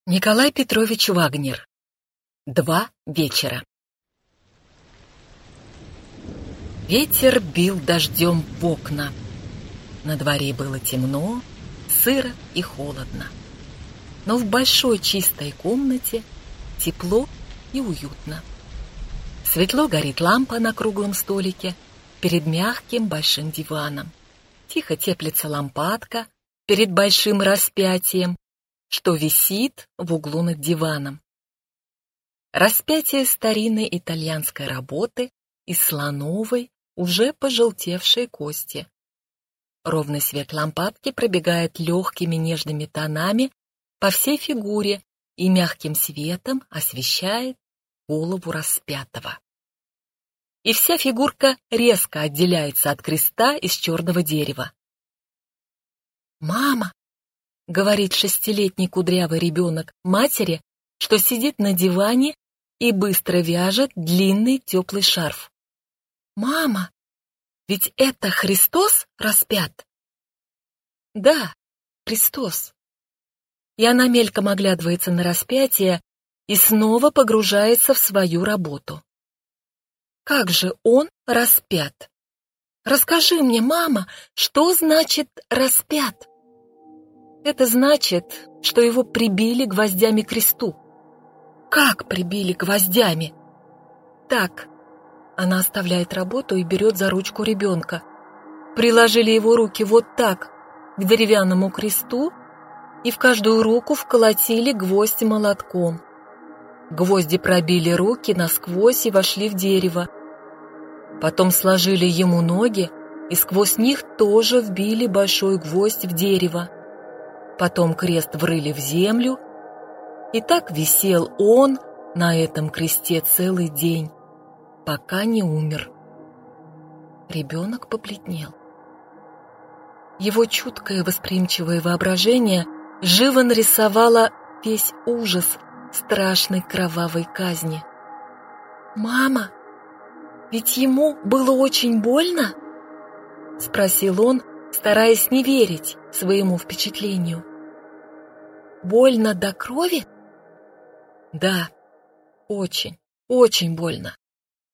Николай Петрович Вагнер. 2 вечера. Ветер бил дождем в окна. На дворе было темно, сыро и холодно. Но в большой чистой комнате тепло и уютно. Светло горит лампа на круглом столике перед мягким большим диваном. Тихо теплится лампадка перед большим распятием, что висит в углу над диваном. Распятие старинной итальянской работы из слоновой, уже пожелтевшей кости. Ровный свет лампадки пробегает легкими нежными тонами по всей фигуре и мягким светом освещает голову распятого. И вся фигурка резко отделяется от креста из черного дерева. «Мама!» — говорит 6-летний кудрявый ребенок матери, что сидит на диване и быстро вяжет длинный теплый шарф. «Мама, ведь это Христос распят?» «Да, Христос». И она мельком оглядывается на распятие и снова погружается в свою работу. «Как же он распят? Расскажи мне, мама, что значит распят?» Это значит, что его прибили гвоздями к кресту. Как прибили гвоздями? Так. Она оставляет работу и берет за ручку ребенка. Приложили его руки вот так к деревянному кресту и в каждую руку вколотили гвоздь молотком. Гвозди пробили руки насквозь и вошли в дерево. Потом сложили ему ноги и сквозь них тоже вбили большой гвоздь в дерево. Потом крест врыли в землю, и так висел он на этом кресте целый день, пока не умер. Ребенок побледнел. Его чуткое восприимчивое воображение живо нарисовало весь ужас страшной кровавой казни. «Мама, ведь ему было очень больно?» — спросил он, стараясь не верить своему впечатлению. «Больно до крови?» «Да, очень, очень больно».